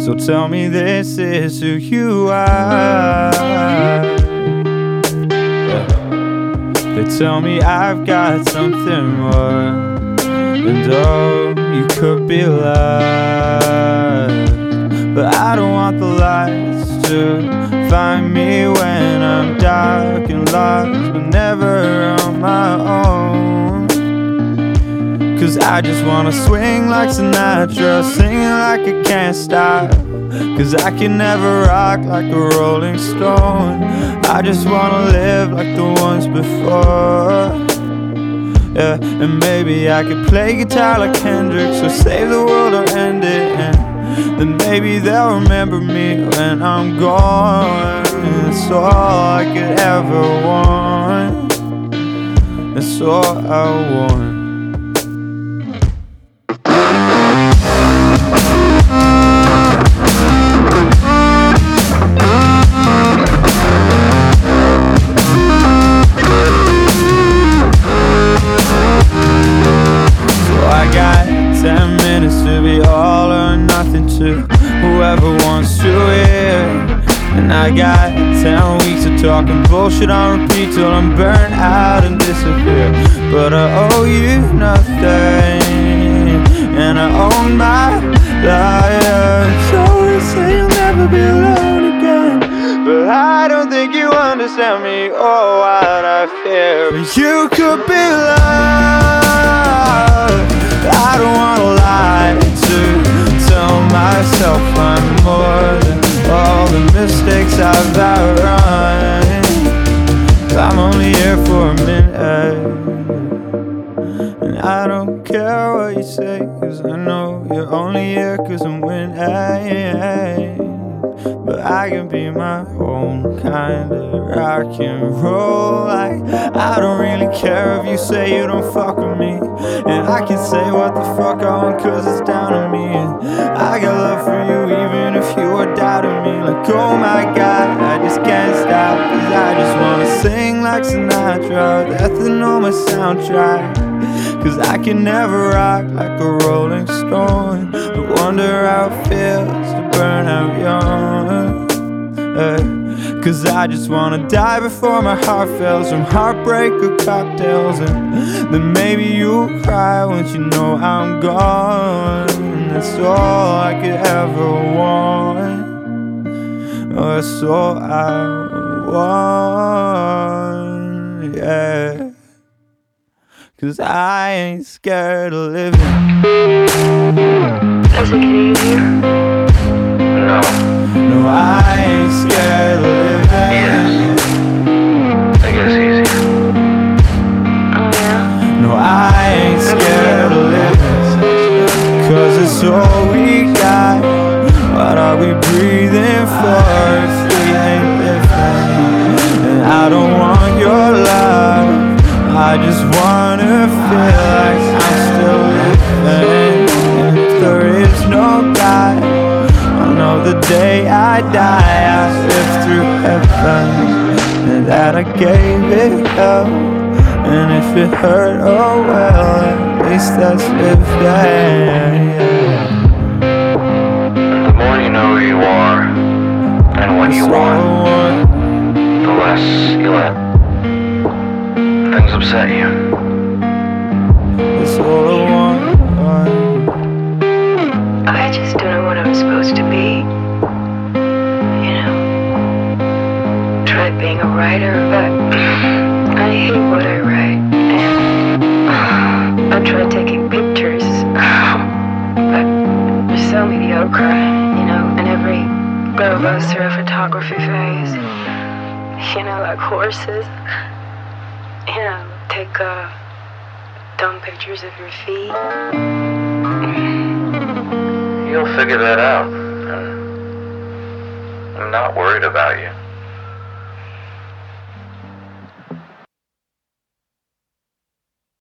So tell me this is who you are. They tell me I've got something more, and oh, you could be loved. But I don't want the lights to find me when I'm dark and lost, but never on my own. 'Cause I just wanna swing like Sinatra, singing like I can't stop. 'Cause I can never rock like a rolling stone. I just wanna live like the ones before. Yeah, and maybe I could play guitar like Hendrix, or save the world or end it, and then maybe they'll remember me when I'm gone. That's all I could ever want. That's all I want. I got 10 minutes to be all or nothing to whoever wants to hear. And I got 10 weeks of talking bullshit on repeat till I'm burnt out and disappear. But I owe you nothing, and I own my life. So they say you'll never be alone again, but I don't think you understand me or what I fear. But you could be loved. I don't wanna lie to tell myself I'm more than all the mistakes I've outrun. I'm only here for a minute, and I don't care what you say, 'cause I know you're only here 'cause I'm winning. But I can be my own kind of rock and roll. Like, I don't really care if you say you don't fuck with me, and I can say what the fuck I want 'cause it's down to me. And I got love for you even if you were doubting me. Like, oh my God, I just can't stop, 'cause I just wanna sing like Sinatra, that's the normal soundtrack. 'Cause I can never rock like a rolling stone, but wonder how it feels to burn out young. 'Cause I just wanna die before my heart fails from heartbreak or cocktails, and then maybe you'll cry once you know I'm gone. And that's all I could ever want. Oh, that's all I want, yeah. 'Cause I ain't scared of living. Does it get easier? No. No, I ain't scared of living. Yes. I guess easier. Oh yeah? No, I ain't scared of living. 'Cause it's all we got. What are we breathing for if we ain't living? And I don't want your love, I just wanna feel like I'm still living. And if there is no God, I know the day I die I lived through heaven, and that I gave it up. And if it hurt, oh well, at least that's living. The more you know who you are and what you want, the less you let things upset you. That's all I want. I just don't know what I'm supposed to be. You know, tried being a writer, but I hate what I write. And I tried taking pictures, but they're so mediocre, you know, and every girl goes through a photography phase. You know, like horses. You know, take dumb pictures of your feet. You'll figure that out. I'm not worried about you.